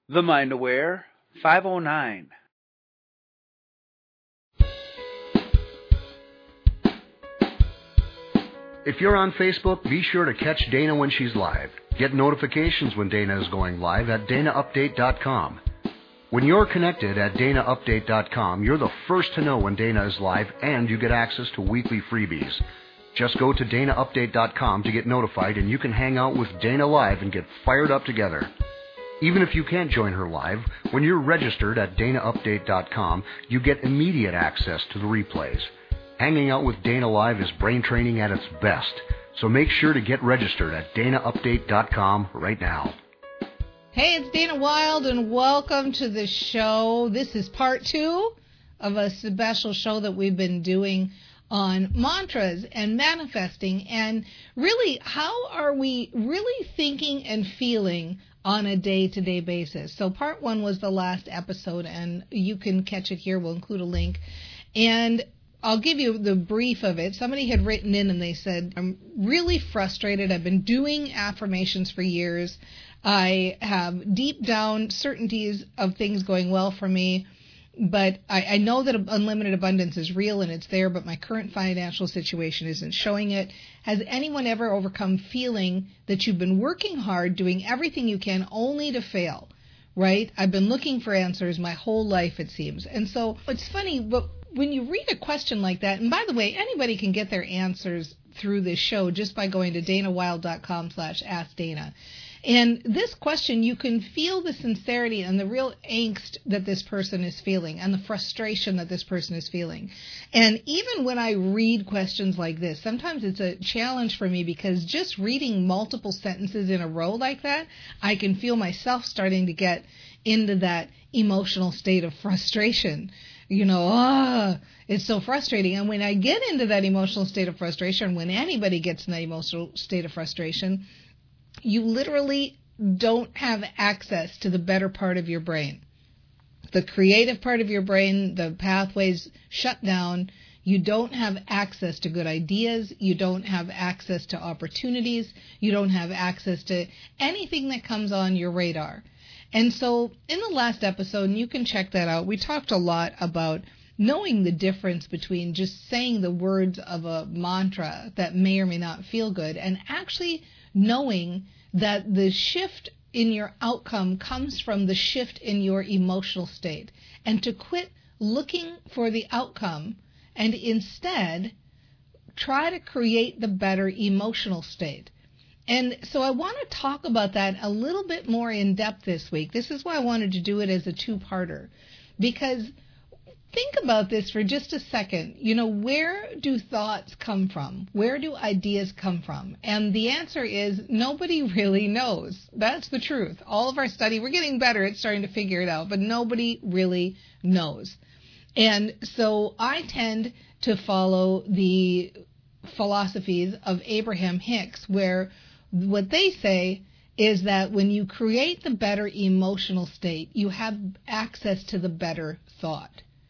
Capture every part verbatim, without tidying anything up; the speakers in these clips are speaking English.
The Mind Aware five oh nine. If you're on Facebook, be sure to catch Dana when she's live. Get notifications when Dana is going live at dana update dot com. When you're connected at dana update dot com, you're the first to know when Dana is live, and you get access to weekly freebies. Just go to dana update dot com to get notified, and you can hang out with Dana live and get fired up together. Even if you can't join her live, when you're registered at dana update dot com, you get immediate access to the replays. Hanging out with Dana live is brain training at its best, so make sure to get registered at dana update dot com right now. Hey, it's Dana Wilde, and welcome to the show. This is part two of a special show that we've been doing on mantras and manifesting, and really, how are we really thinking and feeling on a day-to-day basis. So part one was the last episode, and you can catch it here. We'll include a link. And I'll give you the brief of it. Somebody had written in and they said, I'm really frustrated. I've been doing affirmations for years. I have deep down certainties of things going well for me, but I, I know that unlimited abundance is real and it's there, but my current financial situation isn't showing it. Has anyone ever overcome feeling that you've been working hard, doing everything you can, only to fail, right? I've been looking for answers my whole life, it seems. And so it's funny, but when you read a question like that, and by the way, anybody can get their answers through this show just by going to dana wilde dot com slash ask dana. And this question, you can feel the sincerity and the real angst that this person is feeling and the frustration that this person is feeling. And even when I read questions like this, sometimes it's a challenge for me because just reading multiple sentences in a row like that, I can feel myself starting to get into that emotional state of frustration. You know, ah, it's so frustrating. And when I get into that emotional state of frustration, when anybody gets in that emotional state of frustration, you literally don't have access to the better part of your brain. The creative part of your brain, the pathways shut down. You don't have access to good ideas. You don't have access to opportunities. You don't have access to anything that comes on your radar. And so in the last episode, and you can check that out, we talked a lot about knowing the difference between just saying the words of a mantra that may or may not feel good and actually knowing that the shift in your outcome comes from the shift in your emotional state, and to quit looking for the outcome and instead try to create the better emotional state. And so I want to talk about that a little bit more in depth this week. This is why I wanted to do it as a two-parter, because think about this for just a second. You know, where do thoughts come from? Where do ideas come from? And the answer is nobody really knows. That's the truth. All of our study, we're getting better at starting to figure it out, but nobody really knows. And so I tend to follow the philosophies of Abraham Hicks, where what they say is that when you create the better emotional state, you have access to the better thought.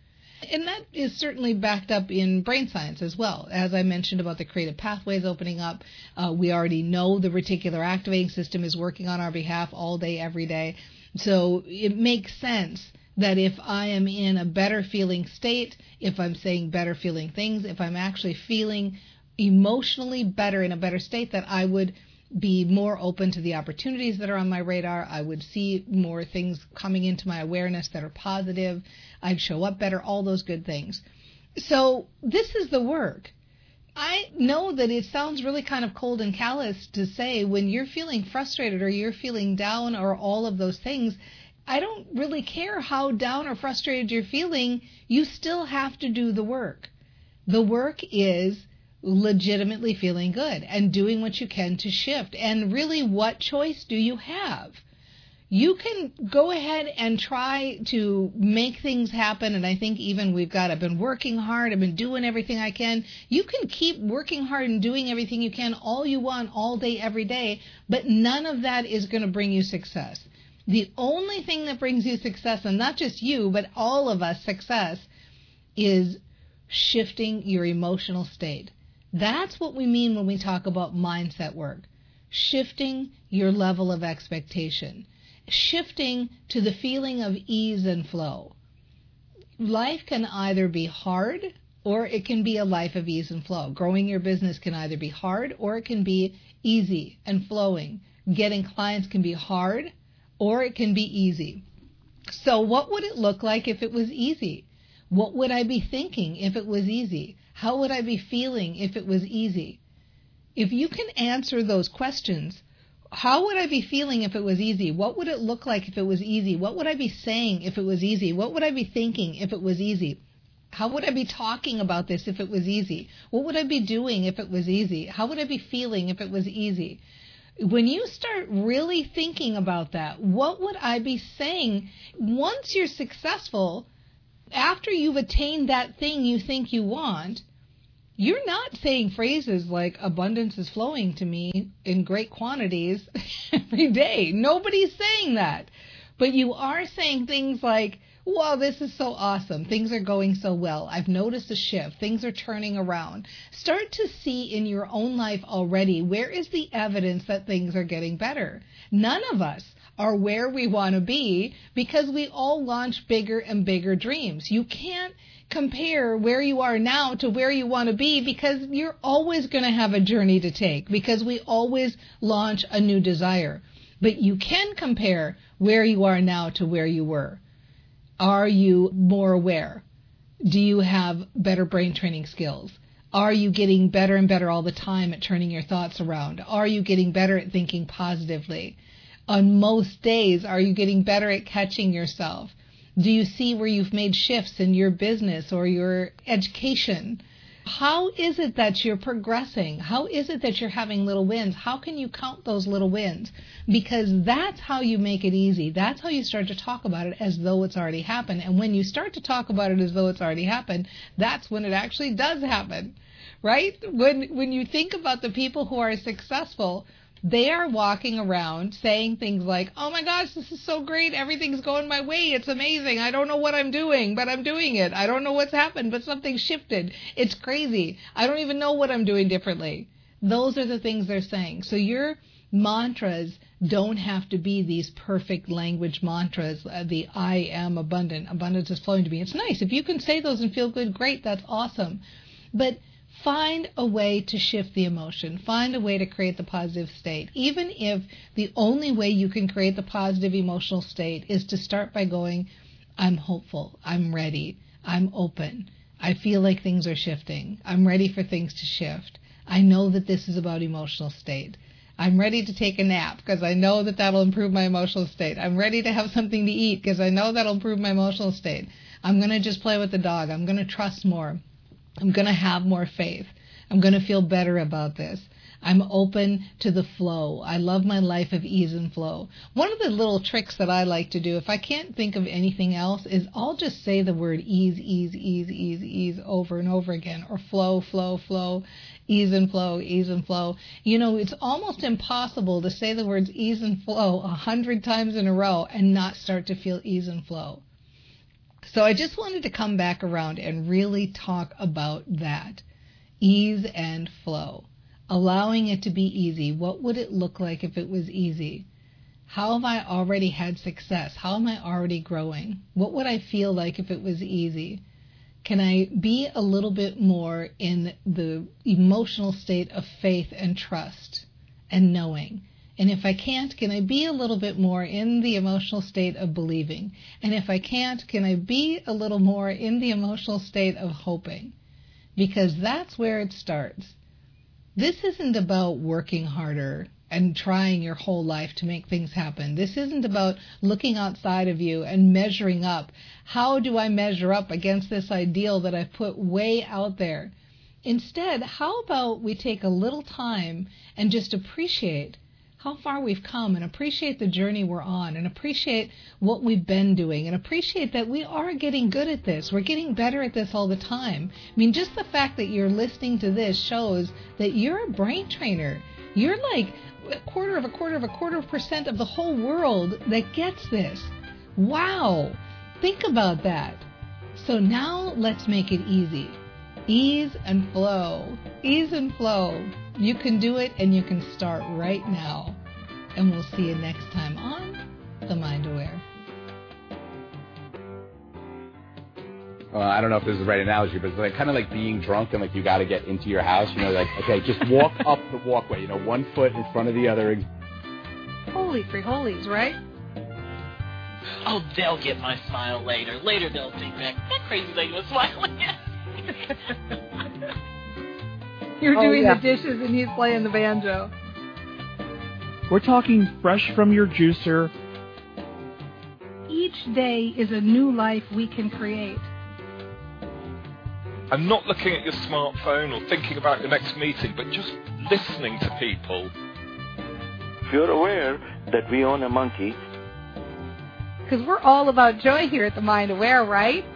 And that is certainly backed up in brain science as well. As I mentioned about the creative pathways opening up, uh, we already know the reticular activating system is working on our behalf all day, every day. So it makes sense that if I am in a better feeling state, if I'm saying better feeling things, if I'm actually feeling emotionally better, in a better state, that I would be more open to the opportunities that are on my radar. I would see more things coming into my awareness that are positive. I'd show up better, all those good things. So this is the work. I know that it sounds really kind of cold and callous to say when you're feeling frustrated or you're feeling down or all of those things. I don't really care how down or frustrated you're feeling. You still have to do the work. The work is legitimately feeling good and doing what you can to shift. And really, what choice do you have? You can go ahead and try to make things happen. And I think even we've got, I've been working hard. I've been doing everything I can. You can keep working hard and doing everything you can all you want, all day, every day. But none of that is going to bring you success. The only thing that brings you success, and not just you, but all of us success, is shifting your emotional state. That's what we mean when we talk about mindset work. Shifting your level of expectation. shifting to the feeling of ease and flow. Life can either be hard or it can be a life of ease and flow. Growing your business can either be hard or it can be easy and flowing. Getting clients can be hard or it can be easy. So what would it look like if it was easy? What would I be thinking if it was easy? How would I be feeling if it was easy? If you can answer those questions, how would I be feeling if it was easy? What would it look like if it was easy? What would I be saying if it was easy? What would I be thinking if it was easy? How would I be talking about this if it was easy? What would I be doing if it was easy? How would I be feeling if it was easy? When you start really thinking about that, what would I be saying? Once you're successful, after you've attained that thing you think you want, you're not saying phrases like abundance is flowing to me in great quantities every day. Nobody's saying that. But you are saying things like, wow, this is so awesome. Things are going so well. I've noticed a shift. Things are turning around. Start to see in your own life already, where is the evidence that things are getting better? None of us are where we want to be because we all launch bigger and bigger dreams. You can't compare where you are now to where you want to be because you're always going to have a journey to take because we always launch a new desire. But you can compare where you are now to where you were. Are you more aware? Do you have better brain training skills? Are you getting better and better all the time at turning your thoughts around? Are you getting better at thinking positively? On most days, are you getting better at catching yourself? Do you see where you've made shifts in your business or your education? How is it that you're progressing? How is it that you're having little wins? How can you count those little wins? Because that's how you make it easy. That's how you start to talk about it as though it's already happened. And when you start to talk about it as though it's already happened, that's when it actually does happen, right? When when you think about the people who are successful, they are walking around saying things like, oh my gosh, this is so great. Everything's going my way. It's amazing. I don't know what I'm doing, but I'm doing it. I don't know what's happened, but something shifted. It's crazy. I don't even know what I'm doing differently. Those are the things they're saying. So your mantras don't have to be these perfect language mantras. Uh, the I am abundant. Abundance is flowing to me. It's nice. If you can say those and feel good, great. That's awesome. But find a way to shift the emotion. Find a way to create the positive state. Even if the only way you can create the positive emotional state is to start by going, I'm hopeful. I'm ready. I'm open. I feel like things are shifting. I'm ready for things to shift. I know that this is about emotional state. I'm ready to take a nap because I know that that'll improve my emotional state. I'm ready to have something to eat because I know that'll improve my emotional state. I'm going to just play with the dog. I'm going to trust more. I'm going to have more faith. I'm going to feel better about this. I'm open to the flow. I love my life of ease and flow. One of the little tricks that I like to do, if I can't think of anything else, is I'll just say the word ease, ease, ease, ease, ease over and over again, or flow, flow, flow, ease and flow, ease and flow. You know, it's almost impossible to say the words ease and flow a hundred times in a row and not start to feel ease and flow. So I just wanted to come back around and really talk about that, ease and flow, allowing it to be easy. What would it look like if it was easy? How have I already had success? How am I already growing? What would I feel like if it was easy? Can I be a little bit more in the emotional state of faith and trust and knowing? And if I can't, can I be a little bit more in the emotional state of believing? And if I can't, can I be a little more in the emotional state of hoping? Because that's where it starts. This isn't about working harder and trying your whole life to make things happen. This isn't about looking outside of you and measuring up. How do I measure up against this ideal that I've put way out there? Instead, how about we take a little time and just appreciate how far we've come and appreciate the journey we're on and appreciate what we've been doing and appreciate that we are getting good at this. We're getting better at this all the time. I mean, just the fact that you're listening to this shows that you're a brain trainer. You're like a quarter of a quarter of a quarter of a percent of the whole world that gets this. Wow. Think about that. So now let's make it easy. Ease and flow. Ease and flow. You can do it and you can start right now. And we'll see you next time on the Mind Aware. Uh, I don't know if this is the right analogy, but it's like kind of like being drunk and like you got to get into your house. You know, like, okay, just walk up the walkway, you know, one foot in front of the other. Holy free holies, right? Oh, they'll get my smile later. Later they'll think back, that crazy lady was smiling at me. You're Oh, doing yeah. the dishes and he's playing the banjo. We're talking fresh from your juicer. Each day is a new life we can create. And not looking at your smartphone or thinking about your next meeting, but just listening to people. If you're aware that we own a monkey. Because we're all about joy here at the Mind Aware, right?